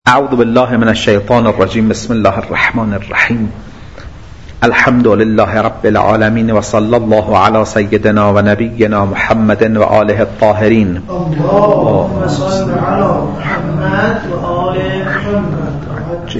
اعوذ بالله من الشیطان الرجیم. بسم الله الرحمن الرحیم. الحمد لله رب العالمین و صلی الله علی سیدنا و نبینا محمد و آله الطاهرین. اللهم صل علی محمد و آل محمد.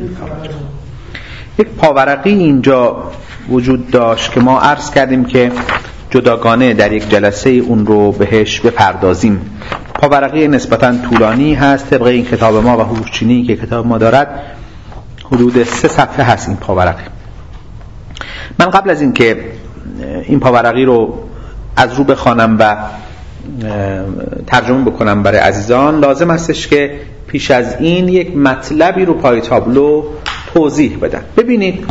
یک پاورقی اینجا وجود داشت که ما عرض کردیم که جداگانه در یک جلسه اون رو بهش بپردازیم. پاورقی نسبتاً طولانی هست طبق این کتاب ما و هوشچینی که کتاب ما دارد حدود 3 صفحه هست این پاورقی. من قبل از این که این پاورقی رو از رو بخوانم و ترجمه بکنم برای عزیزان، لازم استش که پیش از این یک مطلبی رو پای تابلو توضیح بدم. ببینید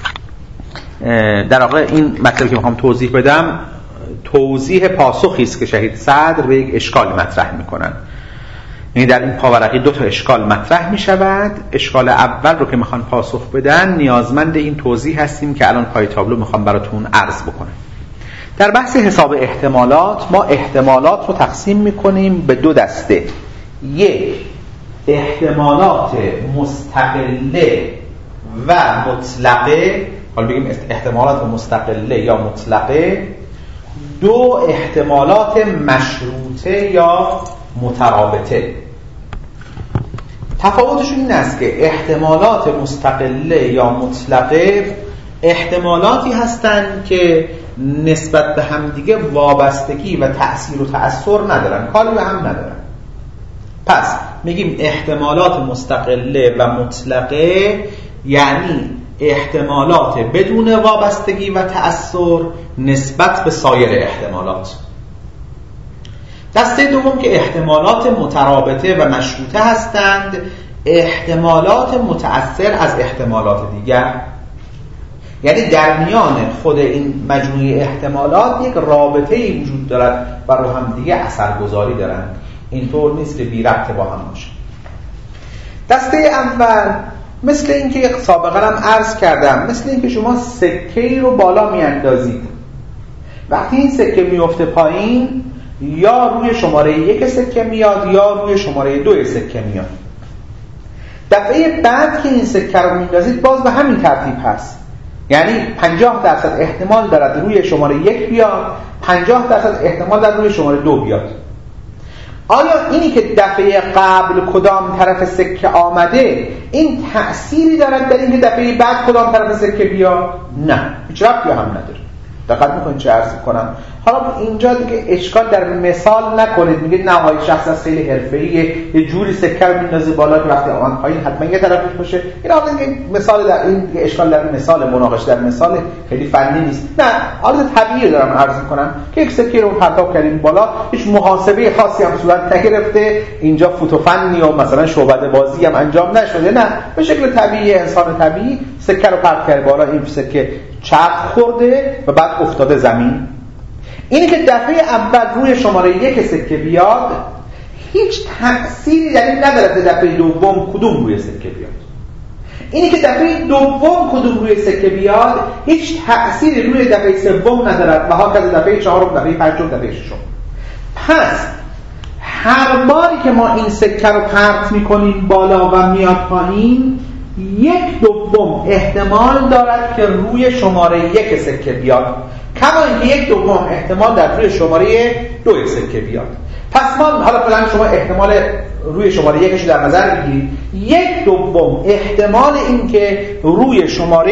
در واقع این مطلبی که میخوام توضیح بدم توضیح پاسخی است که شهید صدر به یک اشکال مطرح میکنن. یعنی در این پاورقی 2 اشکال مطرح میشود. اشکال اول رو که میخوان پاسخ بدن نیازمند این توضیح هستیم که الان پای تابلو میخوام براتون عرض بکنم. در بحث حساب احتمالات ما احتمالات رو تقسیم میکنیم به 2 دسته. یک، احتمالات مستقله و مطلقه، حالا بگیم احتمالات مستقله یا مطلقه. 2، احتمالات مشروطه یا مترابطه. تفاوتشون این است که احتمالات مستقله یا مطلقه احتمالاتی هستند که نسبت به همدیگه وابستگی و تأثیر و تأثر ندارن، کاری به هم ندارن. پس میگیم احتمالات مستقله و مطلقه یعنی احتمالات بدون وابستگی و تأثر نسبت به سایر احتمالات. دسته دوم که احتمالات مترابطه و مشروطه هستند، احتمالات متأثر از احتمالات دیگر. یعنی در میان خود این مجموعه احتمالات یک رابطه‌ای وجود دارد و رو هم دیگه اثرگذاری دارند. اینطور نیست که بی ربط با هم باشه. دسته اول مثل اینکه سابقا هم عرض کردم، مثل اینکه شما سکه‌ای رو بالا میاندازید، وقتی این سکه میفته پایین یا روی شماره 1 سکه میاد یا روی شماره 2 سکه میاد. دفعه بعد که این سکه رو میاندازید باز به همین ترتیب هست، یعنی 50% احتمال دارد روی شماره 1 بیاد، 50% احتمال دارد روی شماره 2 بیاد. آیا اینی که دفعه قبل کدام طرف سکه آمده این تأثیری دارد در این که دفعه بعد کدام طرف سکه بیاد؟ نه، هیچ ربطی هم نداره. دقت میکنید چه عرض کنم؟ حالا اینجا دیگه اشکال در مثال نکنید، میگه نه آقای شخص از خیلی حرفه‌ایه یه جوری سکه رو میندازه بالا که وقتی آن پایین حتما یه طرفش باشه. این حالا مثال در این اشکال در مثال مناقشه در مثال خیلی فنی نیست. نه، حالت طبیعی دارم عرض میکنم که یک سکه رو پرتاب کردیم بالا، هیچ محاسبه خاصی هم صورت نگرفته، اینجا فوتوفنی و مثلا شعبده بازی هم انجام نشده. نه، به شکل طبیعی انسان طبیعی سکه رو پرت کرد بالا، این سکه چرخ خورده و بعد افتاده زمین. اینی که دفعه اول روی شماره 1 سکه بیاد هیچ تأثیری در این نداره که دفعه دوم کدوم روی سکه بیاد. اینی که دفعه دوم کدوم روی سکه بیاد هیچ تأثیری روی دفعه سوم نداره و هاکذا دفعه 4، دفعه 5، دفعه 6. پس هر باری که ما این سکه رو پرت میکنیم بالا و میاد پایین 1/2 احتمال دارد که روی شماره 1 سکه بیاد، کما اینکه 1/2 احتمال در روی شماره 2 سکه بیاد. پس ما حالا فعلا شما احتمال روی شماره 1 رو در نظر بگیرید، 1/2 احتمال این که روی شماره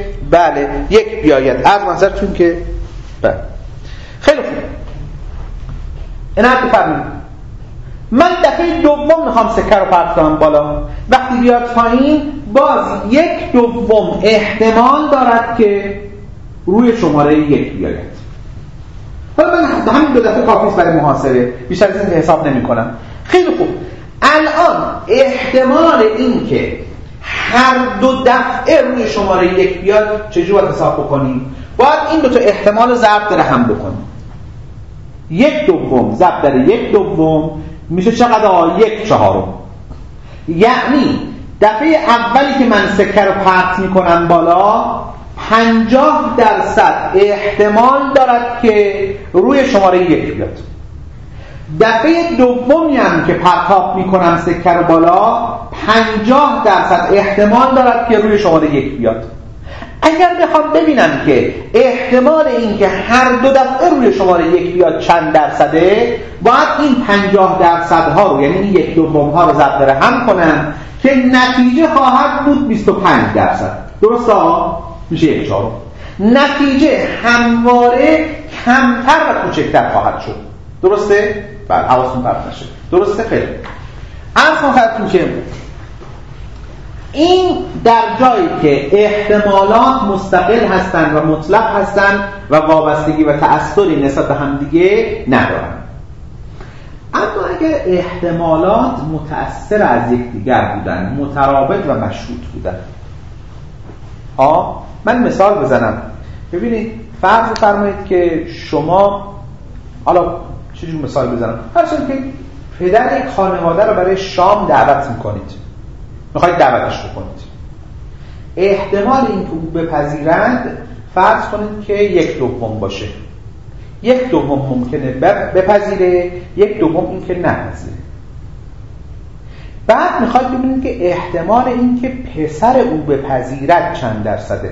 1 بیاید. از نظرتون که خیلی خوب، اینا رو بفرمایید. من دفعه دوم میخوام سکه رو پرت کنم بالا، وقتی بیاد پایین باز 1/2 احتمال دارد که روی شماره 1 بیاید. حالا من همین 2 دفعه کافیست برای محاسبه، بیشتر از این حساب نمی کنم. خیلی خوب، الان احتمال این که هر 2 دفعه روی شماره 1 بیاد چجوری باید حساب بکنیم؟ باید این 2 تا احتمال ضرب در هم بکنیم. 1/2 ضرب در 1/2 میشه چقدر؟ 1/4. یعنی دفعه اولی که من سکه رو پرت میکنم بالا 50% احتمال دارد که روی شماره 1 بیاد. دفعه دومی هم که پرتاب میکنم سکه رو بالا 50% احتمال دارد که روی شماره 1 بیاد. اگر بخوام ببینم که احتمال این که هر دو دفعه روی شماره 1 بیاد چند درصده، باید این 50% ها رو، یعنی این 1/2 ها رو ضرب در هم کنم که نتیجه خواهد بود 25%. درسته ها؟ میشه 1/4. نتیجه همواره کمتر و کوچکتر خواهد شد. درسته؟ بله، حواستون پرت نشه. درسته؟ خیلی. اصلا خواهدتون که این در جایی که احتمالات مستقل هستند و مطلق هستند و وابستگی و تأثری نسبت به همدیگه ندارند. اما اگر احتمالات متأثر از یکدیگر بودند، مترابط و مشروط بودند، من مثال بزنم. ببینید فرض فرمایید که شما، حالا چجور مثال بزنم، فرض کنید که پدر یک خانواده رو برای شام دعوت میکنید، میخواید دعوتش بکنید. احتمال این که او بپذیرند فرض کنید که 1/2 باشه. 1/2 ممکنه بپذیره، 1/2 این که نپذیره. بعد میخواید ببینید که احتمال این که پسر او بپذیرد چند درصده.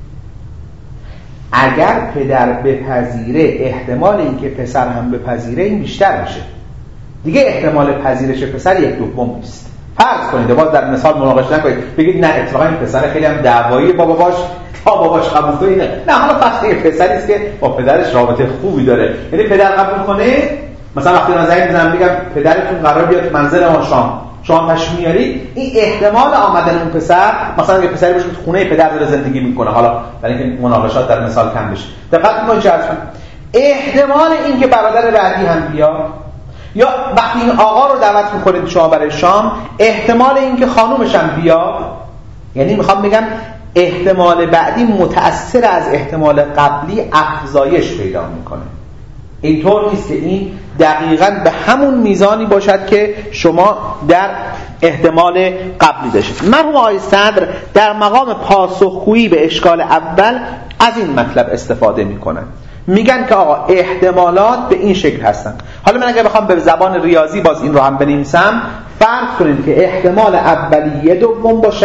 اگر پدر بپذیره، احتمال این که پسر هم بپذیره این بیشتر میشه. دیگه احتمال پذیرش پسر 1/2 نیست. فرض کنید، باز در مثال مناقشه نکنید بگید نه اتفاقا این پسر خیلی هم دعوایی باباش قبول کنه. نه، حالا فرض کنید پسری است که با پدرش رابطه خوبی داره، یعنی پدر قبول کنه. مثلا وقتی من زنگ میزنم میگم پدرتون قرار بیاد منزل ما شام تشریف میارید، این احتمال آمدن اون پسر، مثلا یه پسری باشه که خونه پدر داره زندگی میکنه، حالا برای اینکه مناقشات در مثال کم بشه، دقت میکنید چه احتمال این که برادر بعدی هم بیاد، یا وقتی این آقا رو دعوت میکنید شما برای شام، احتمال این که خانومش هم بیاد، یعنی میخوام بگم احتمال بعدی متأثر از احتمال قبلی افزایش پیدا میکنه. اینطور نیست که این دقیقاً به همون میزانی باشد که شما در احتمال قبلی داشتید. مرحوم آقای صدر در مقام پاسخگویی به اشکال اول از این مطلب استفاده میکنن. میگن که آقا احتمالات به این شکل هستن. حالا من اگه بخوام به زبان ریاضی باز این رو هم بنویسم، فرض کنید که احتمال اولی 1/2 باشه،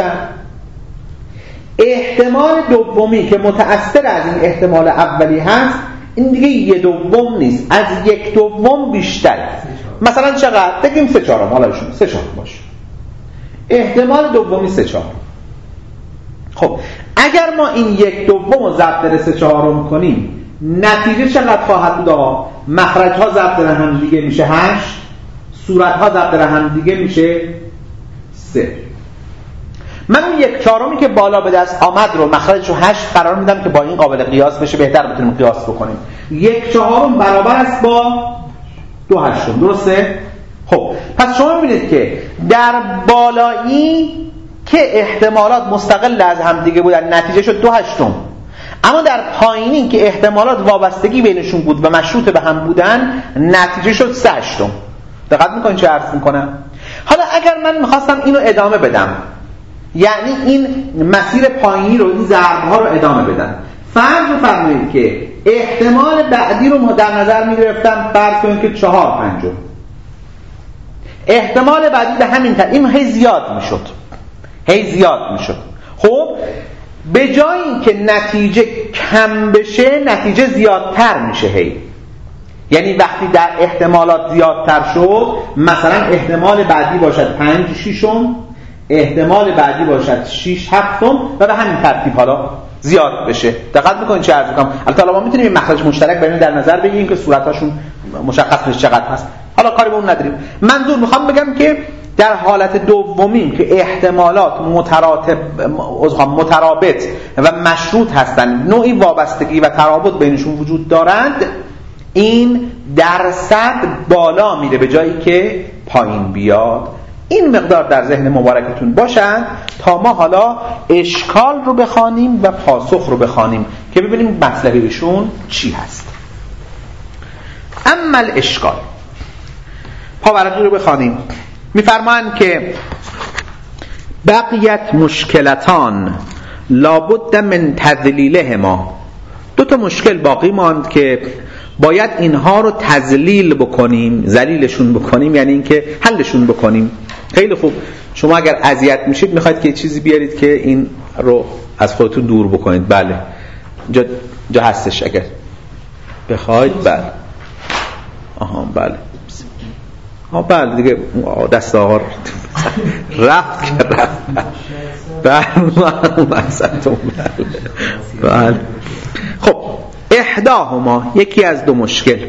احتمال دومی که متأثر از این احتمال اولی هست این دیگه 1/2 نیست، از 1/2 بیشتره. مثلا چقدر؟ بگیم 3/4. حالا شما 3/4 باشه، احتمال دومی 3/4. خب اگر ما این 1/2 رو ضرب در 3/4 کنیم، نتیجه چقدر خواهد بود؟ مخرج‌ها ضرب در هم دیگه میشه 8، صورت‌ها ضرب در هم دیگه میشه 3. من اون 1/4 که بالا به دست آمد رو مخرجش رو 8 قرار میدم که با این قابل قیاس بشه، بهتر بتونیم قیاس بکنیم. 1/4 برابر است با 2/8. درسته؟ خب پس شما می‌بینید که در بالایی که احتمالات مستقل از هم دیگه بودن نتیجه شد 2/8، اما در پایینی که احتمالات وابستگی بینشون بود و مشروط به هم بودن نتیجه شد 3/8. دقت می‌کنید چه عرض می‌کنم؟ حالا اگر من می‌خواستم اینو ادامه بدم، یعنی این مسیر پایینی رو، این ضرب‌ها رو ادامه بدم، فرض بفرمایید که احتمال بعدی رو در نظر می‌گرفتم، فرض کنید که 4/5. احتمال بعدی به همین ترتیب هی زیاد میشد. خب به جایی که نتیجه کم بشه نتیجه زیادتر میشه هی. یعنی وقتی در احتمالات زیادتر شد، مثلا احتمال بعدی باشد 5/6، احتمال بعدی باشد 6/7 و به همین ترتیب حالا زیاد بشه. دقت میکنید چه عرض میکنم؟ البته ما میتونیم مخرج مشترک بین در نظر بگیریم که صورتاشون مشخص بشه چقدر هست. حالا کاری به اون نداریم. منظور میخوام بگم که در حالت دومیم که احتمالات مترابط و مشروط هستند، نوعی وابستگی و ترابط بینشون وجود دارند، این درصد بالا میره به جایی که پایین بیاد. این مقدار در ذهن مبارکتون باشد تا ما حالا اشکال رو بخوانیم و پاسخ رو بخوانیم که ببینیم مطلب ایشون چی هست. اما الاشکال، پاورقی رو بخوانیم. میفرمایند که بقیت مشکلتان لابد من تذلیلهما، 2 مشکل باقی ماند که باید اینها رو تذلیل بکنیم، ذلیلشون بکنیم، یعنی اینکه حلشون بکنیم. خیلی خوب. شما اگر اذیت میشید میخواید که چیزی بیارید که این رو از خودتون دور بکنید. بله جا هستش اگر بخواید. بله بله بله دیگه دست آقا رفت بله. خب احداهما، یکی از دو مشکل،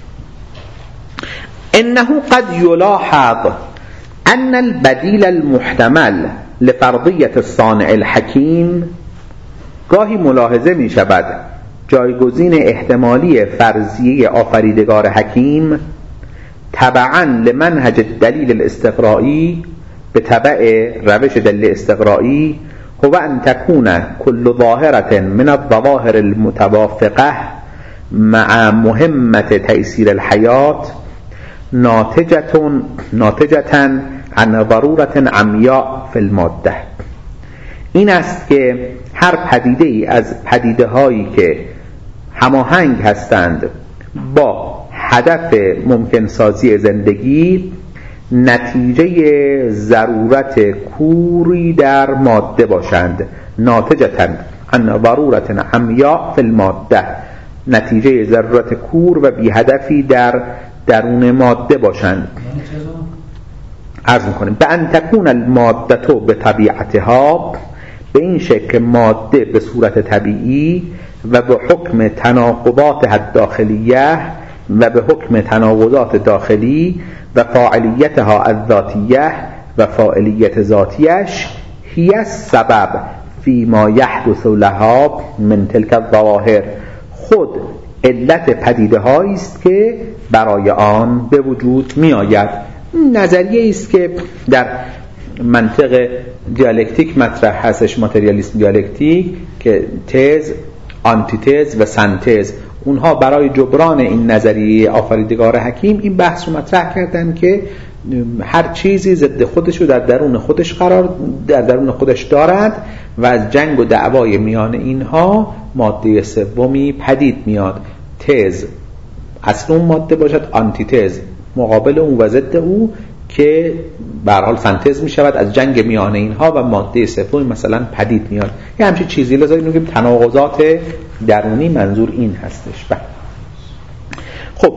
انه قد یلاحظ ان البدیل المحتمل لفرضیة الصانع الحکیم، گاهی ملاحظه می شود جایگزین احتمالی فرضیه آفریدگار حکیم تبعا لمنهج الدلیل الاستقرائی، به تبع روش دلیل استقرائی، هو ان تكون كل ظاهرة من الظواهر المتوافقة مع مهمة تيسير الحياة ناتجة عن ضرورة عمیاء في الماده. این است که هر پدیده ای از پدیده هایی که هماهنگ هستند با هدف ممکن سازی زندگی نتیجه ضرورت کوری در ماده باشند، ناتجة عن ضرورة عمیاء في الماده، نتیجه ضرورت کور و بی هدفی در درون ماده باشند. عرض میکنیم به ان تکون الماده به طبیعتها، به این شکل ماده به صورت طبیعی و به حکم تناقضات الداخلیه و به حکم تناقضات داخلی و فاعلیتها الذاتیه و فاعلیت ذاتیش هی السبب فیما یحدث لها من تلک الظواهر، خود علت پدیده هایی است که برای آن به وجود می آید. نظریه است که در منطق دیالکتیک مطرح هستش، ماتریالیسم دیالکتیک، که تز، آنتیتز و سنتز، اونها برای جبران این نظریه آفریدگار حکیم این بحث رو مطرح کردن که هر چیزی ضد خودش رو در درون خودش دارد و از جنگ و دعوای میان اینها ماده سومی پدید میاد. تز اصل اون ماده باشد، آنتیتز مقابل اون و ضد او، که به هر حال سنتز می شود از جنگ میان اینها و ماده سومی مثلا پدید میاد. یه همچین چیزی، لذا اینو میگیم تناقضات درونی، منظور این هستش. خب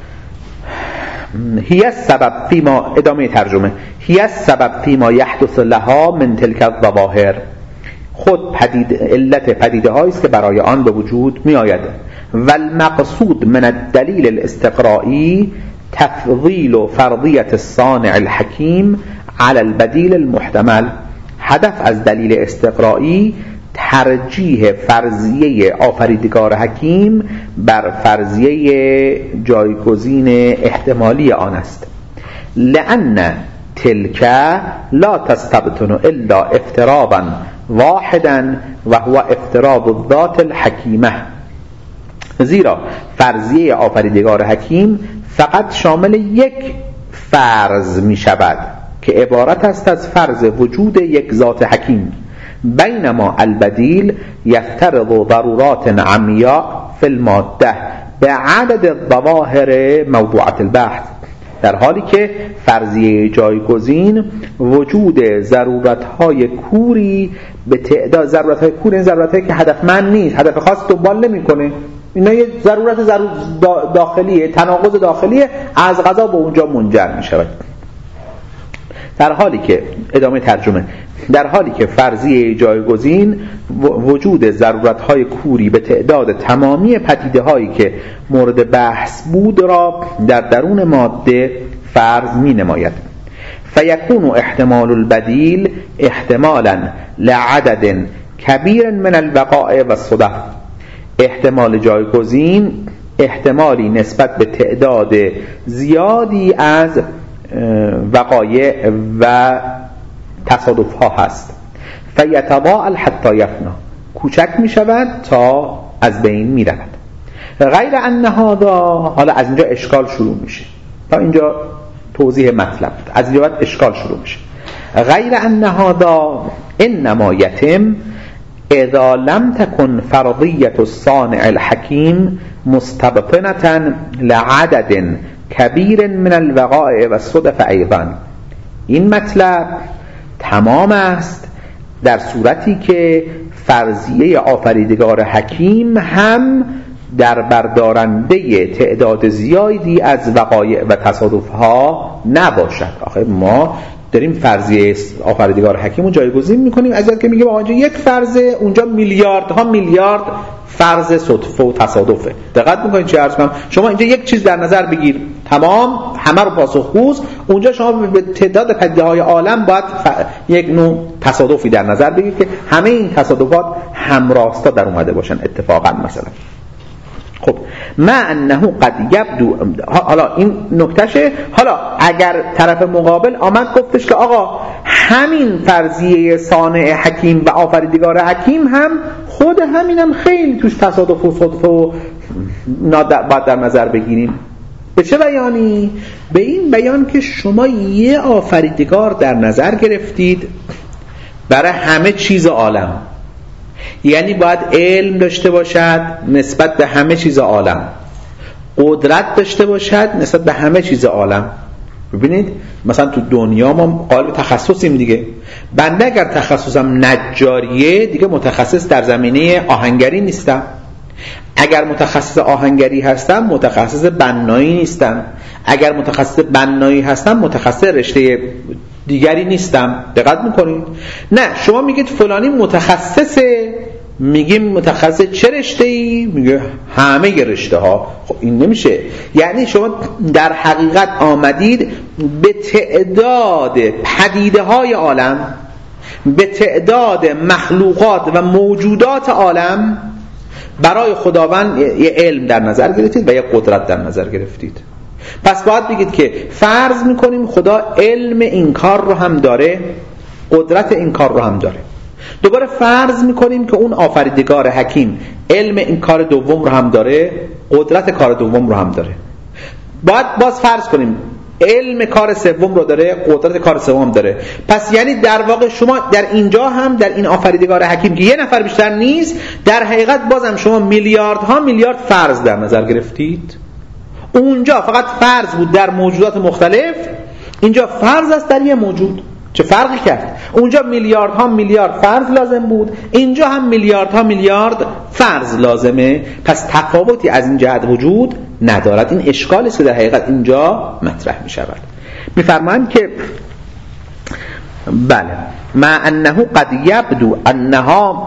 هی السبب فیما، ادامه ترجمه، هی السبب فیما یحدث لها من تلک الظواهر، خود علت پدیده هایی است که برای آن به وجود می آید. و المقصود من الدلیل الاستقرائی تفضیل فرضیة الصانع الحکیم علی البدیل المحتمل، هدف از دلیل استقرائی ترجیح فرضیه آفریدگار حکیم بر فرضیه جایگزین احتمالی آن است. لأن تلك لا تستبطن الا افتراضا واحدا و هو افتراض الذات الحکیمه، زیرا فرضیه آفریدگار حکیم فقط شامل یک فرض می شود که عبارت است از فرض وجود یک ذات حکیم، بینما البدیل یفترض ضرورات عمیاء فی الماده به عدد الظواهر موضوعة البحث، در حالی که فرضیه جایگزین وجود ضرورت‌های کوری به تعداد، ضرورت‌های کوری این ضرورت‌هایی که هدفمند نیست، هدف خاص دنبال نمی‌کنه، اینا یه ضرورت داخلیه، تناقض داخلیه، از قضا به اونجا منجر می‌شود. در حالی که، ادامه ترجمه، در حالی که فرضیه جایگزین وجود ضرورت‌های کوری به تعداد تمامی پدیده‌هایی که مورد بحث بود را در درون ماده فرض می‌نماید. فیکون احتمال البدیل احتمالاً لعدد کبیر من الوقائع و الصدف، احتمال جایگزین احتمالی نسبت به تعداد زیادی از وقایع و تصادف ها هست. فیتضاءل حتی یفنا، کوچک می شود تا از بین می رود. غیر ان هذا، حالا از اینجا اشکال شروع میشه، تا اینجا توضیح مطلب، از اینجا بعد اشکال شروع میشه. غیر ان هذا انما یتم اذا لم تكن فرضیة الصانع الحکیم مستبطنة لعدد کبیر من الوقائع و الصدف ایضا. این مطلب تمام است در صورتی که فرضیه آفریدگار حکیم هم در بردارنده تعداد زیادی از وقایع و تصادفها نباشد. آخه ما داریم فرضیه آفریدگار حکیم رو جایگزین میکنیم از اینکه میگه آقا یک فرضه، اونجا میلیاردها میلیارد فرض صدفه و تصادفه. دقت میکنید چه عرض کنم؟ شما اینجا یک چیز در نظر بگیر، تمام همه رو پاسخگوست. اونجا شما به تعداد پدیده‌های عالم باید یک نوع تصادفی در نظر بگیرید که همه این تصادفات همراستا در اومده باشن اتفاقا. مثلا خب ما انه قد یبدو، حالا این نکتهشه. حالا اگر طرف مقابل آمد گفتش که آقا همین فرضیه صانع حکیم و آفریدگار حکیم هم خود همینم خیلی توش تصادف و صدفه و باید در نظر بگیریم. به چه بیانی؟ به این بیان که شما یه آفریدگار در نظر گرفتید برای همه چیز عالم، یعنی باید علم داشته باشد نسبت به همه چیز عالم، قدرت داشته باشد نسبت به همه چیز عالم. ببینید مثلا تو دنیا ما قالب تخصصیم دیگه. بنده اگر تخصصم نجاریه دیگه متخصص در زمینه آهنگری نیستم، اگر متخصص آهنگری هستم متخصص بنایی نیستم، اگر متخصص بنایی هستم متخصص رشته دیگری نیستم. دقت میکنید؟ نه، شما میگید فلانی متخصصه، میگیم متخصص چه رشته‌ای؟ میگه همه رشته ها. خب این نمیشه. یعنی شما در حقیقت آمدید به تعداد پدیده های عالم، به تعداد مخلوقات و موجودات عالم برای خداوند یه علم در نظر گرفتید و یه قدرت در نظر گرفتید. پس باید بگید که فرض میکنیم خدا علم این کار رو هم داره، قدرت این کار رو هم داره. دوباره فرض میکنیم که اون آفریدگار حکیم علم این کار دوم رو هم داره، قدرت کار دوم رو هم داره. باید باز فرض کنیم علم کار سوم رو داره، قدرت کار سوم داره. پس یعنی در واقع شما در اینجا هم در این آفریدگار حکیم که یه نفر بیشتر نیست، در حقیقت بازم شما میلیاردها میلیارد فرض در نظر گرفتید. اونجا فقط فرض بود در موجودات مختلف، اینجا فرض است در یه موجود. چه فرقی کرد؟ اونجا میلیاردها میلیارد فرض لازم بود، اینجا هم میلیاردها میلیارد فرض لازمه. پس تفاوتی از این جهت وجود ندارد. این اشکالی است که در حقیقت اینجا مطرح می شود. می‌فرمایند که بله ما انه قد یبدو انها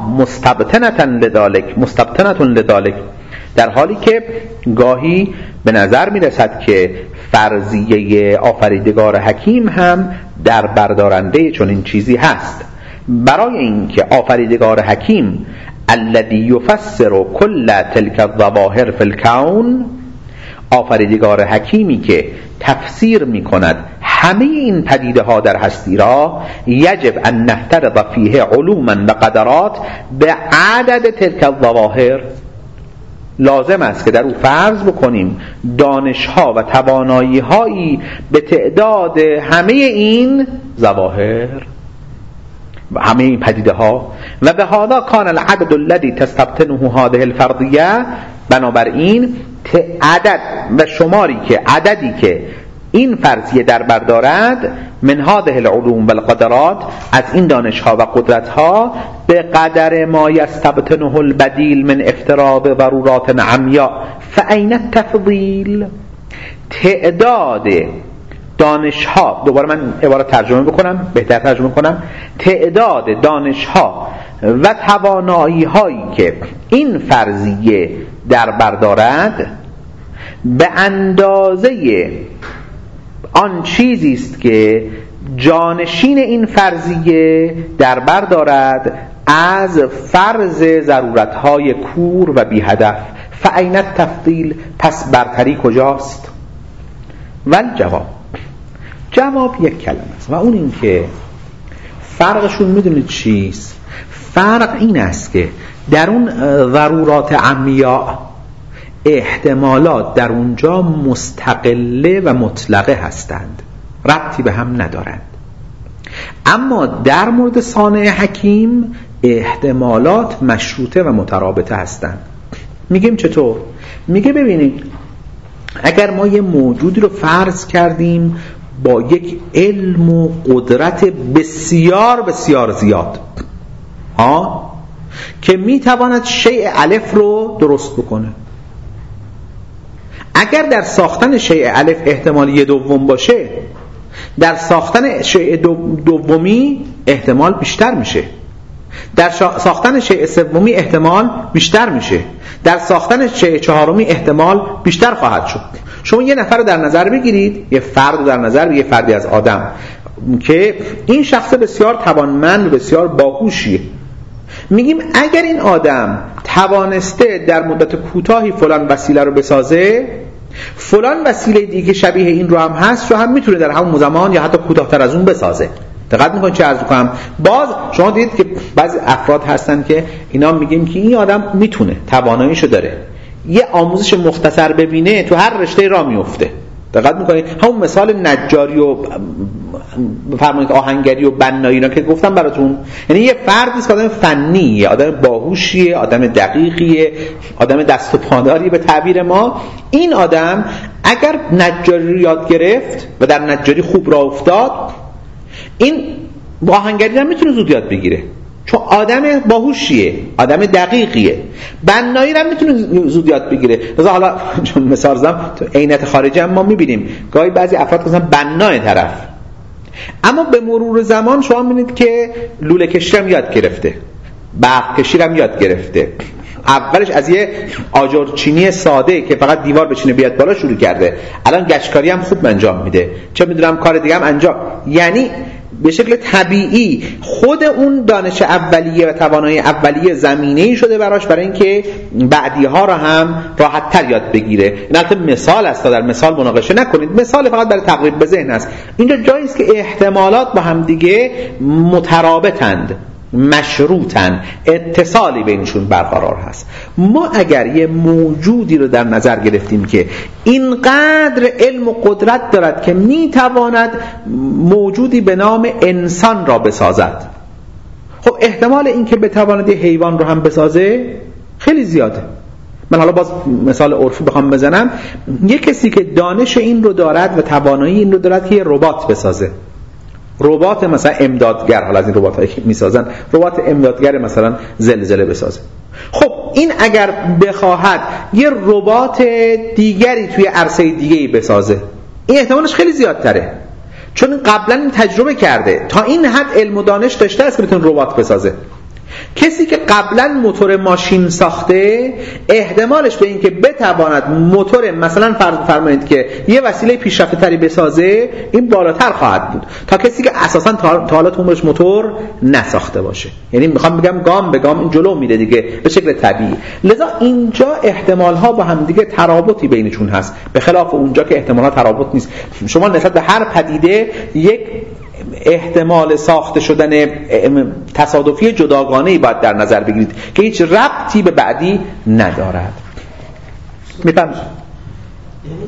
مستبطنة لذلك، در حالی که گاهی به نظر می رسد که فرضیه آفریدگار حکیم هم در بردارنده چون این چیزی هست. برای اینکه آفریدگار حکیم الذی یفسر کل تلک الظواهر فی الکون، آفریدگار حکیمی که تفسیر می کند همه این پدیده ها در هستی را، یجب ان نفترض فیه علوما و قدرات به عدد تلک الظواهر، لازم است که در او فرض بکنیم دانش‌ها و توانایی‌هایی به تعداد همه این ظواهر و همه این پدیده‌ها. و به هذا کان العدد الذي تستبطنه هذه الفرضیه، بنابراین عدد و شماری که عددی که این فرضیه در بردارد من هذه العلوم و القدرات، از این دانش‌ها و قدرت‌ها، به قدر ما یستبطنه البدیل من افتراض ضرورات عمیاء فأین التفضیل. تعداد دانش‌ها، دوباره من عبارت ترجمه بکنم، بهتر ترجمه کنم، تعداد دانش‌ها و توانایی‌هایی که این فرضیه در بردارد به اندازه آن چیزی است که جانشین این فرضیه در بر دارد از فرض ضرورتهای کور و بی هدف. فأین التفضیل، پس برتری کجاست؟ جواب یک کلمه است و اون این که فرقشون میدونید چیست؟ فرق این است که در اون ضرورات عمیاء احتمالات در اونجا مستقله و مطلقه هستند، ربطی به هم ندارند. اما در مورد صانع حکیم احتمالات مشروطه و مترابطه هستند. میگیم چطور؟ میگه ببینید اگر ما یه موجودی رو فرض کردیم با یک علم و قدرت بسیار بسیار زیاد که میتواند شیء الف رو درست بکنه. اگر در ساختن شیء الف احتمال یه دوم باشه، در ساختن شیء دومی احتمال بیشتر میشه، در ساختن شیء سومی احتمال بیشتر میشه، در ساختن شیء چهارمی احتمال بیشتر خواهد شد. شما یه نفر رو در نظر بگیرید، یه فرد رو در نظر بگیرید، یه فردی از آدم که این شخص بسیار توانمند و بسیار باهوشیه. میگیم اگر این آدم توانسته در مدت کوتاهی فلان وسیله رو بسازه، فلان وسیله دیگه شبیه این رو هم هست، رو هم میتونه در همون زمان یا حتی کوتاه‌تر از اون بسازه. دقت میکنید چه عرض میکنم؟ باز شما دیدید که بعضی افراد هستن که اینا میگیم که این آدم میتونه، تواناییشو داره، یه آموزش مختصر ببینه تو هر رشته راه میفته. دقت میکنید؟ همون مثال نجاری و بفرمایید آهنگری و بنایی اینا که گفتم براتون، یعنی یه فردی است که آدم فنیه، آدم باهوشیه، آدم دقیقیه، آدم دست و پاداری به تعبیر ما. این آدم اگر نجاری رو یاد گرفت و در نجاری خوب راه افتاد، این آهنگری هم میتونه زود یاد بگیره، چون آدم باهوشیه، آدم دقیقیه. بنایی هم میتونه زود یاد بگیره. حالا چون مثال زدم تو عینت خارجی هم ما میبینیم گاهی بعضی افراد مثلا بنای طرف، اما به مرور زمان شما میبینید که لوله کشی هم یاد گرفته، برق کشی هم یاد گرفته. اولش از یه آجرچینی ساده که فقط دیوار بچینه بیاد بالا شروع کرده، الان گچکاری هم خوب انجام میده، چه میدونم کار دیگه هم انجام. یعنی به شکل طبیعی خود اون دانش اولیه و توانایی اولیه زمینه‌ای شده براش برای اینکه بعدی ها رو هم راحت تر یاد بگیره. این البته مثال است، در مثال مناقشه نکنید، مثال فقط برای تقریب به ذهن است. اینجا جایی است که احتمالات با هم دیگه مترابطند، مشروطن، اتصالی بینشون برقرار هست. ما اگر یه موجودی رو در نظر گرفتیم که اینقدر علم و قدرت دارد که میتواند موجودی به نام انسان را بسازد، خب احتمال این که بتواند یه حیوان رو هم بسازه خیلی زیاده. من حالا باز مثال عرفی بخوام بزنم، یه کسی که دانش این رو دارد و توانایی این رو دارد که یه ربات بسازه، ربات مثلا امدادگر، حالا از این رباتایی که میسازن ربات امدادگر مثلا زلزله بسازه، خب این اگر بخواهد یه ربات دیگری توی عرصه دیگه‌ای بسازه، این احتمالش خیلی زیادتره، چون قبلا این تجربه کرده، تا این حد علم و دانش داشته است که بتونه ربات بسازه. کسی که قبلا موتور ماشین ساخته، احتمالش به این که بتواند موتور مثلا فرض فرمایید که یه وسیله پیشرفته تری بسازه، این بالاتر خواهد بود تا کسی که اساسا تا حالا عمرش موتور نساخته باشه. یعنی میخوام بگم گام به گام این جلو میره دیگه به شکل طبیعی. لذا اینجا احتمال ها با هم دیگه ترابطی بینشون هست، به خلاف اونجا که احتمال ها ترابط نیست. شما نسبت به هر پدیده یک احتمال ساخته شدن تصادفی جداگانه‌ای باید در نظر بگیرید که هیچ ربطی به بعدی ندارد. میفهمید؟ یعنی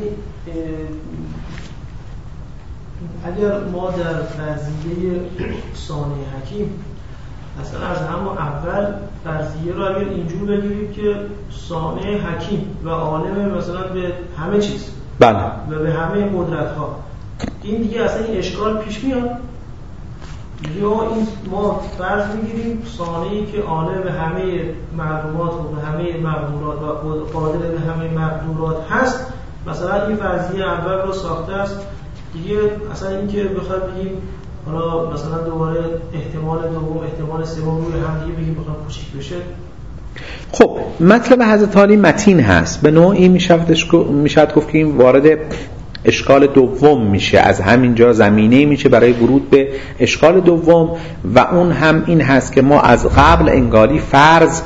اگر ما در فرضیه صانع حکیم اصلا از همون اول فرضیه رو اگر اینجور بگیریم که صانع حکیم و عالم مثلا به همه چیز، بله، و به همه قدرت‌ها، این دیگه اصلا این اشکال پیش میاد. یا این ما فرض میگیریم صانعی که عالم به همه معلومات و به همه مقدورات و قادر به همه مقدورات هست، مثلا این فرضیه اول رو ساخته است دیگه. اصلا این که بخواد بگیم حالا مثلا دوباره احتمال دوم احتمال سوم روی هم دیگه بگیم بخواد کوچیک بشه. خب مطلب حضرت عالی متین هست، به نوعی میشود گفت که این وارد اشکال دوم میشه، از همینجا زمینه میشه برای ورود به اشکال دوم، و اون هم این هست که ما از قبل انگاری فرض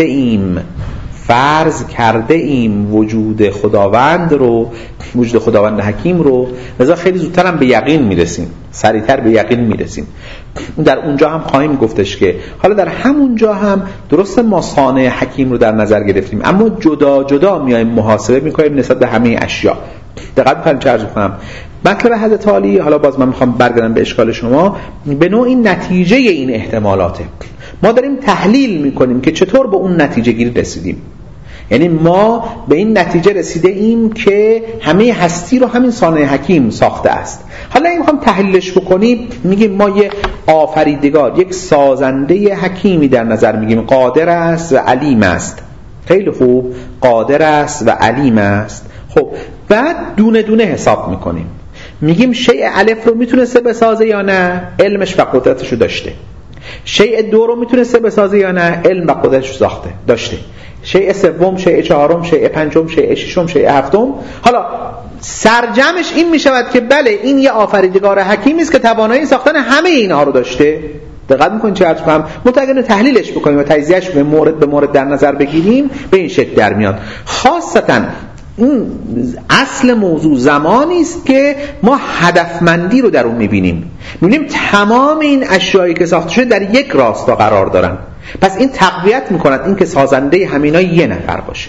کرده ایم وجود خداوند رو، وجود خداوند حکیم رو، لذا خیلی زودتر هم به یقین میرسیم، سریعتر به یقین میرسیم. در اونجا هم خواهیم گفتش که حالا در همونجا هم درست ما صانع حکیم رو در نظر گرفتیم، اما جدا جدا میایم محاسبه میکنیم نسبت به همه اشیا. دقت کنید چه عرض کنم. مطلب حضرت عالی، حالا باز من میخوام برگردم به اشکال شما، به نوعی نتیجه این احتمالاته. ما داریم تحلیل میکنیم که چطور به اون نتیجه گیری رسیدیم. یعنی ما به این نتیجه رسیده ایم که همه هستی رو همین صانع حکیم ساخته است. حالا این میخوام تحلیلش بکنیم، میگیم ما یک آفریدگار، یک سازنده حکیمی در نظر میگیم، قادر است و علیم است. خیلی خوب، قادر است و علیم است. خب بعد دونه دونه حساب میکنیم، میگیم شیء الف رو میتونسته بسازه یا نه؟ علمش و قدرتش رو داشته. شیء دو رو میتونسته بسازه یا نه؟ علم و قدرتش داشته. شیء سوم، شیء چهارم، شیء پنجم، شیء ششم، شیء هفتم. حالا سرجمش این میشود که بله این یه آفریدگار حکیمی است که توانایی ساختن همه اینها رو داشته. دقت میکنید چه عرض کنم؟ متأکد تحلیلش بکنیم و تجزیهش به مورد در نظر بگیریم به این شکل در میاد. خاصتا این اصل موضوع زمانی است که ما هدفمندی رو در اون میبینیم. میبینیم تمام این اشیایی که ساخته شده در یک راستا قرار دارن. پس این تقویت میکند این که سازنده همینا یه نفر باشه.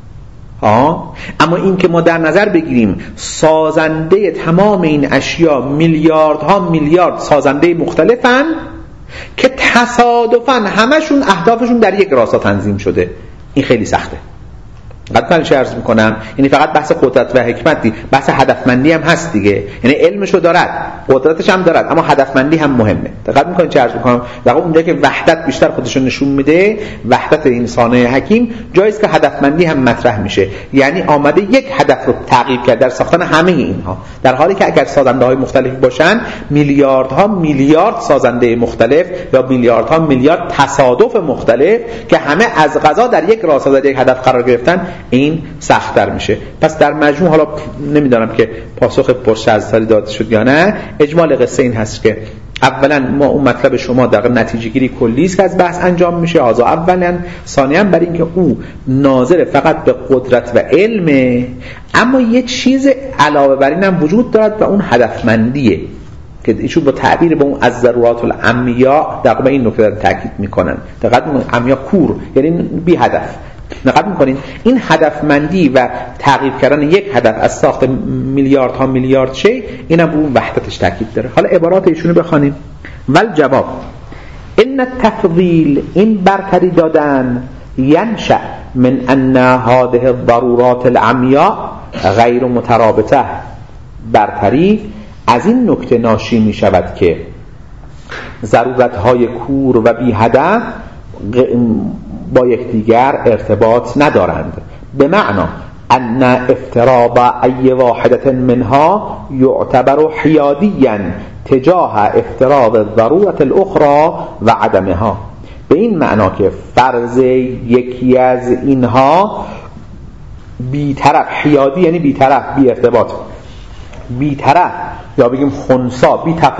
اما این که ما در نظر بگیریم سازنده تمام این اشیا میلیاردها میلیارد سازنده مختلفن که تصادفاً همشون اهدافشون در یک راستا تنظیم شده، این خیلی سخته. قطعاً چه عرض میکنم، یعنی فقط بحث قدرت و حکمت دی، بحث هدفمندی هم هست دیگه. یعنی علمشو دارد، قدرتش هم دارد، اما هدفمندی هم مهمه. دقت میکنید چه عرض میکنم؟ در واقع اونجا که وحدت بیشتر خودشو نشون میده، وحدت انسان حکیم، جاییست که هدفمندی هم مطرح میشه. یعنی آمده یک هدف رو تعقیب کرد در ساختن همه اینها، در حالی که اگر سازنده های مختلف باشن میلیاردها میلیارد سازنده مختلف یا میلیاردها میلیارد تصادف مختلف که همه از قضا در یک راستا در یک هدف قرار گرفتن، این سخت‌تر میشه. پس در مجموع، حالا نمیدونم که پاسخ پرشرطی داده شد یا نه، اجمال قصه این هست که اولا ما اون مطلب شما در نتیجه گیری کلی است که از بحث انجام میشه، هذا اولا. ثانیاً برای اینکه او ناظر فقط به قدرت و علمه، اما یه چیز علاوه بر این هم وجود دارد و اون هدفمندیه که ایشون با تعبیر به اون از ضرورات العمیاء در این نکته رو تاکید میکنن. دقت میکنید، عمیاء کور یعنی بی هدف. دقت میکنین این هدفمندی و تعقیب کردن یک هدف از ساخت میلیاردها میلیارد شی، اینم رو وحدتش تاکید داره. حالا عبارات ایشونو بخوانیم. ول جواب ان التفضیل، این برتری دادن، ینشأ من ان هذه الضرورات العمیاء غیر مترابطه، برتری از این نکته ناشی می شود که ضرورت‌های کور و بی هدف با یکدیگر ارتباط ندارند. به معنا ان افتراض ای واحدة منها یعتبر حیادیا تجاه افتراض الضرورة الاخرى و عدمها. به این معنا که فرض یکی از اینها بی‌طرف، حیادی یعنی بی‌طرف، بی ارتباط، بی‌طرف یا بگیم خنثی،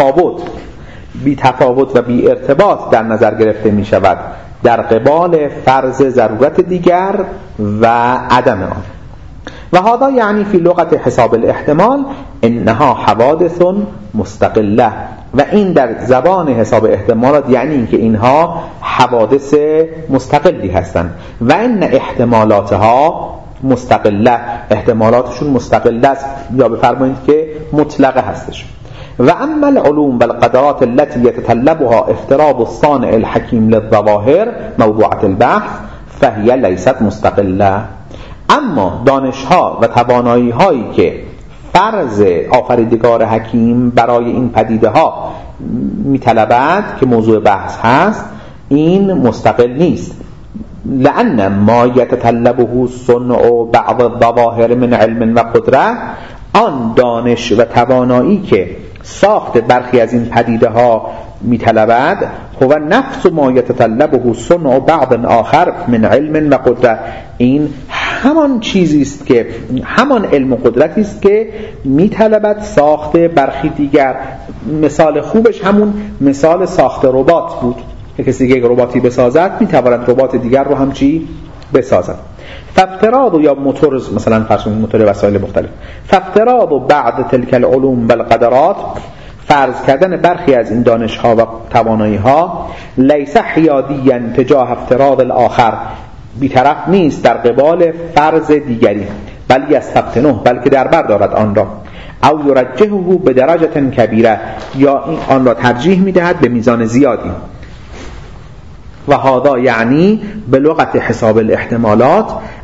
بی تفاوت و بی ارتباط در نظر گرفته می شود در قبال فرض ضرورت دیگر و عدم آن. و هذا یعنی فی لغت حساب الاحتمال انها حوادث مستقله، و این در زبان حساب احتمالات یعنی اینکه اینها حوادث مستقلی هستند. و ان احتمالاتها مستقله، احتمالاتشون مستقله است، یا بفرمایید که مطلقه هستش. و اما العلوم والقدرات التي يتطلبها افتراض الصانع الحكيم للظواهر موضوعة البحث فهي ليست مستقلة. اما دانشها و توانایی هایی که فرض آفریدگار حکیم برای این پدیده ها میطلبد که موضوع بحث هست، این مستقل نیست. لأن ما يتطلبه صنع بعض الظواهر من علم و قدرت، آن دانش و توانایی که ساخت برخی از این پدیده ها میطلبد، هو نفس ما یتطلبه صنع بعض آخر من علم و قدرت، این همان چیزی است که همان علم و قدرتی است که میطلبد ساخت برخی دیگر. مثال خوبش همون مثال ساخت ربات بود که کسی که یک رباتی بسازد میتواند ربات دیگر رو هم چی بسازد. فافتراض یا موتور، مثلا فرض کنید موتور وسایل مختلف، فافتراض بعض تلك العلوم والقدرات، فرض کردن برخی از این دانش ها و توانایی ها، لیس حیادیا تجاه افتراض الاخر، بی‌طرف نیست در قبال فرض دیگری، بل یستبطنه، بلکه در بر دارد آن را، او یرجحه بدرجه کبیره، یا آن را ترجیح میدهد به میزان زیادی. و هذا یعنی به لغت حساب الاحتمالات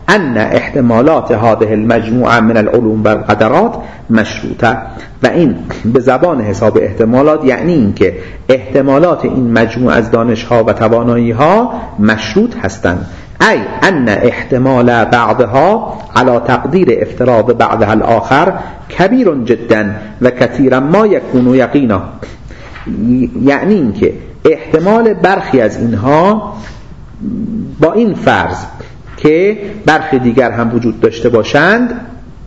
ان احتمالات هذه المجموعه من العلوم و القدرات مشروطه. و این به زبان حساب احتمالات یعنی این که احتمالات این مجموعه از دانش‌ها و توانایی‌ها مشروط هستند. ای ان احتمال بعضها على تقدیر افتراض بعضها الاخر کبیر جدا و کثیرا ما یکون یقینا. یعنی این که احتمال برخی از اینها با این فرض که برخی دیگر هم وجود داشته باشند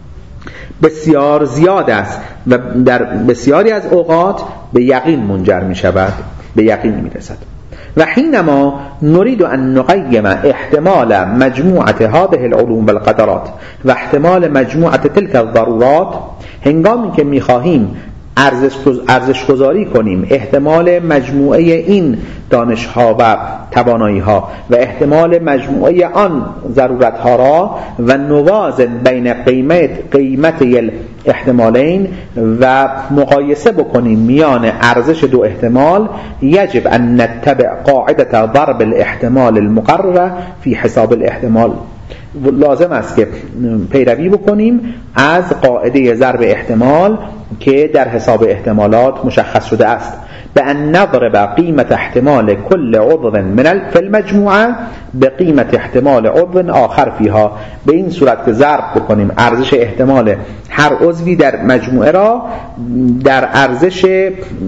بسیار زیاد است و در بسیاری از اوقات به یقین منجر می شود، به یقین می رسد. و حینما نريد ان نقیم احتمال مجموعه هذه العلوم والقدرات و احتمال مجموعه تلك الضرورات، هنگامی که می‌خواهیم ارزش گذاری کنیم احتمال مجموعه این دانش‌ها و توانایی‌ها و احتمال مجموعه آن ضرورت‌ها را و نوازن بین قیمت الاحتمالین و مقایسه بکنیم میان ارزش دو احتمال، یجب ان نتبع قاعده ضرب الاحتمال المقرره فی حساب الاحتمال. لازم است که پیروی بکنیم از قاعده ضرب احتمال که در حساب احتمالات مشخص شده است، به ان نضرب قیمت احتمال کل عضو من فی المجموعه به قیمت احتمال عضو آخر فیها. به این صورت که ضرب بکنیم ارزش احتمال هر عضوی در مجموعه را در ارزش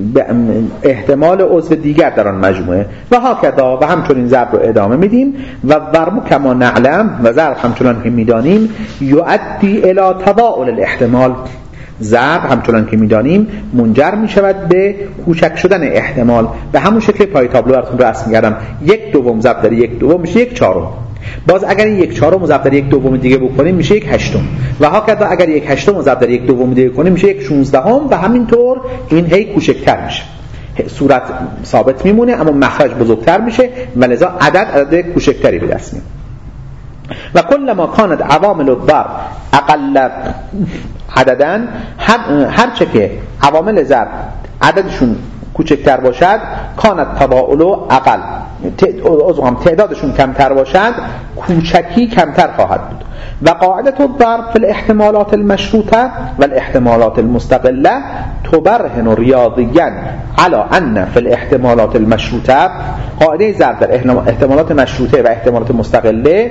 احتمال عضو دیگر در آن مجموعه و هکذا، و همچنین ضرب رو ادامه میدیم. و ضرب کما نعلم، و ضرب همچنان که میدانیم، یؤدی الی تضاؤل الاحتمال، ضرب همچنان که میدانیم منجر می شود به کوچک شدن احتمال. به همون شکل پای تابلو براتون رسم کردم، 1/2 ضرب در 1/2 میشه 1/4. باز اگر 1/4 ضرب در 1/2 دیگه بکنیم میشه 1/8 و هکذا اگر 1/8 ضرب در 1/2 دیگه کنیم میشه 1/16 و همینطور این هی کوچکتر میشه. صورت ثابت میمونه اما مخرج بزرگتر میشه و لذا عدد کوچکتری به دست میاد. و کل ما کانت عوامل الضرب اقل عدداً، هرچه که عوامل ضرب عددشون کوچکتر باشد، کانت تضاؤل اقل، تعدادشون کمتر باشد، کوچکی کمتر خواهد بود. و قاعده الضرب فی الاحتمالات المشروطه و الاحتمالات المستقله تبرهن ریاضیاً على ان فی الاحتمالات المشروطه، قاعده ضرب در احتمالات مشروطه و احتمالات مستقله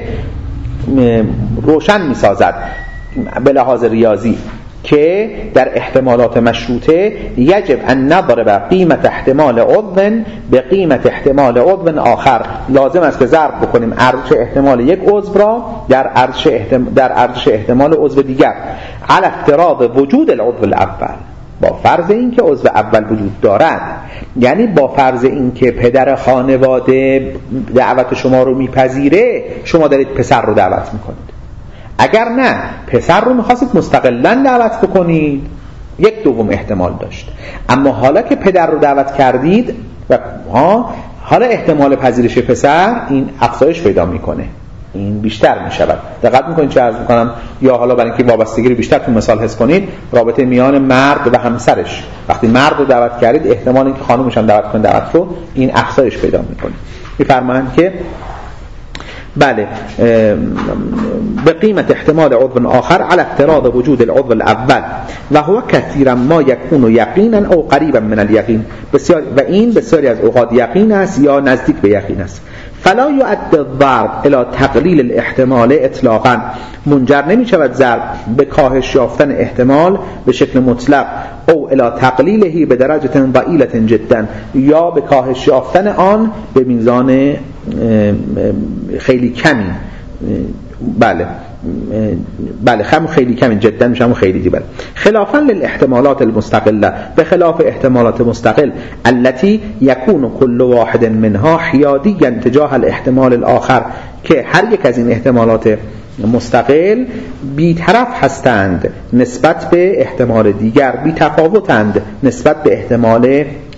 روشن می‌سازد به لحاظ ریاضی که در احتمالات مشروطه یجب ان نضرب قیمت احتمال عضو به قیمت احتمال عضو آخر، لازم است که ضرب بکنیم ارزش احتمال یک عضو را در ارزش احتمال عضو دیگر، علی افتراض وجود العضو الاول، با فرض این که عضو اول وجود دارد. یعنی با فرض این که پدر خانواده دعوت شما رو میپذیره، شما دارید پسر رو دعوت میکنید. اگر نه پسر رو میخواستید مستقلاً دعوت بکنید 1/2 احتمال داشت، اما حالا که پدر رو دعوت کردید و حالا احتمال پذیرش پسر این افزایش پیدا میکنه، این بیشتر میشود. دقت میکنید چه عرض میکنم؟ یا حالا برای اینکه وابستگی رو بیشتر تو مثال حس کنید، رابطه میان مرد و همسرش، وقتی مرد رو دعوت کردید احتمال اینکه خانومش هم دعوت کنه دعوت رو این افزایش پیدا میکنه. میفرمایند که بله به قیمت احتمال عضو آخر على افتراض وجود العضو الاول و هو كثيرا ما يكون يقينا او قريبا من اليقين، بسیار و این بسیاری از اوقات یقین است یا نزدیک به یقین است. فلا يؤدي الضرب الى تقلیل الاحتمال اطلاقا، منجر نمی شود ضرب به کاهش یافتن احتمال به شکل مطلق، او الى تقلیله به درجه ضئیله جدا، یا به کاهش یافتن آن به میزان خیلی کمی. بله خیلی کمی جدا میشه خیلی دی. بله خلافا للاحتمالات المستقله، به خلاف احتمالات مستقل التي يكون كل واحد منها حياديا تجاه الاحتمال الاخر، که هر یک از این احتمالات مستقل بی‌طرف هستند نسبت به احتمال دیگر، بی‌تفاوتند نسبت به احتمال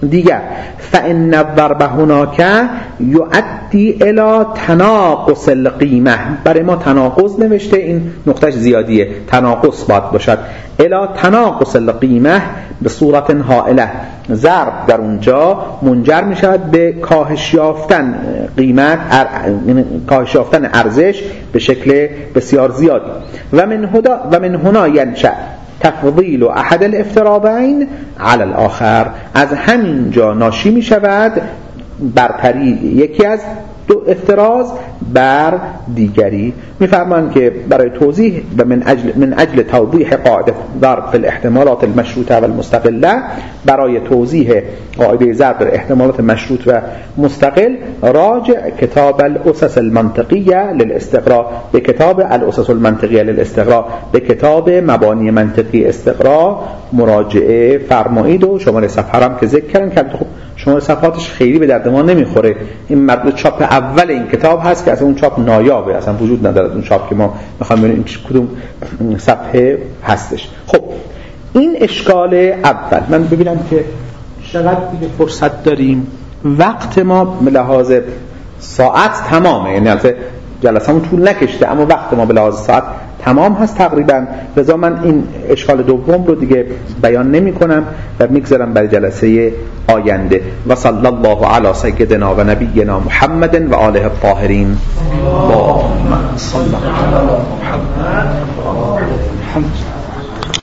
دیگر فإن الضرب هناك يؤدي الى تناقص القیمه، برای ما تناقض نوشته، این نقطهش زیادیه، تناقض باید باشد، الى تناقص القیمه به صورت هائله، ضرب در اونجا منجر می شود به کاهش یافتن قیمت، کاهش یافتن ارزش به شکل بسیار زیادی. و من هنا ینشأ تفضیل احد الافتراضین علی الاخر، از همین جا ناشی می شود برتری یکی از دو افتراض بر دیگری. می‌فرمایند که برای توضیح و من اجل توضیح قاعده ضرب فی الاحتمالات المشروطه و المستقله، برای توضیح قاعده ضرب در احتمالات مشروط و مستقل، راجع کتاب الاسس المنطقیه للاستقراء، به کتاب الاسس المنطقیه للاستقراء، به کتاب مبانی منطقی استقراء مراجعه فرمایید. و شماره صفحه هم که ذکر کردم که خب شماره صفحاتش خیلی به درد ما نمیخوره، این مرد چاپ اول این کتاب هست که اصلا اون چاپ نایابه، اصلا وجود نداره اون چاپ که ما میخوایم ببینیم کدوم صفحه هستش. خب این اشکال اول. من ببینم که چقدر دیگه فرصت داریم. وقت ما به لحاظ ساعت تمامه، یعنی البته جلسه‌مون طول نکشته اما وقت ما به لحاظ ساعت تمام هست تقریبا، لذا من این اشکال دوم رو دیگه بیان نمی کنم و میگذارم برای جلسه آینده. و صلی الله علی سیدنا و نبینا محمد و آله الطاهرین. اللهم صل علی محمد.